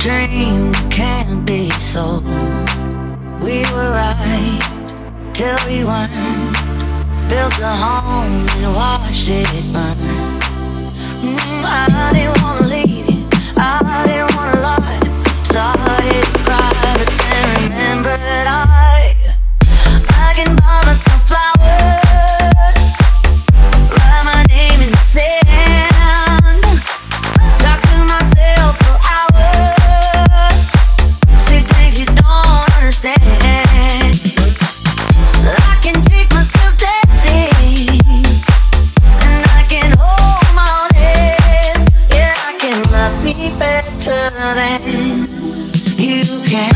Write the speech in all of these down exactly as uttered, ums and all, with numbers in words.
dream that can't be sold. We were right till we weren't. Built a home and watched it burn. mm, I didn't wanna leave you, I didn't wanna lie. Started to cry, but then remembered I I can buy myself flowers, write my name in the sand, talk to myself for hours, say things you don't understand. I can take myself dancing, and I can hold my own head. Yeah, I can love me better than you can.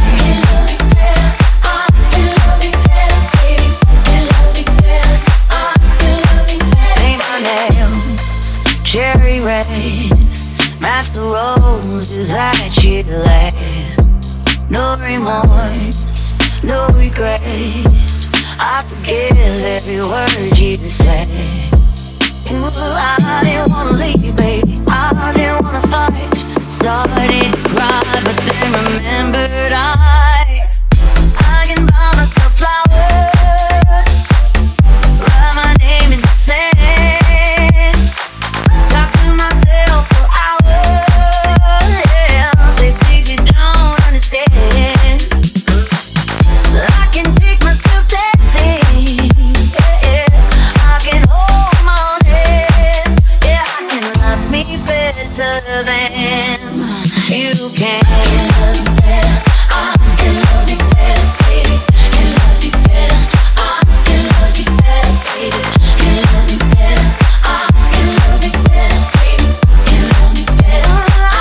Cherry red, match the roses that you left. No remorse, no regret. I forgive every word you said. Ooh, I didn't wanna leave, baby, I didn't wanna fight. Started to cry, but then remembered I I can buy myself flowers, write my name in the sand, talk to myself for hours, yeah, say things you don't understand. I can take myself dancing, yeah, I can hold my own head, yeah, I can love me better than you can. I can love you better, baby, can love you better. I can love you better, baby, can love you better. I can love you better, baby, can love you better.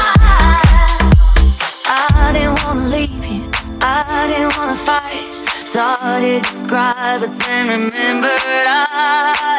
I, I didn't wanna leave you, I didn't wanna fight. Started to cry, but then remembered I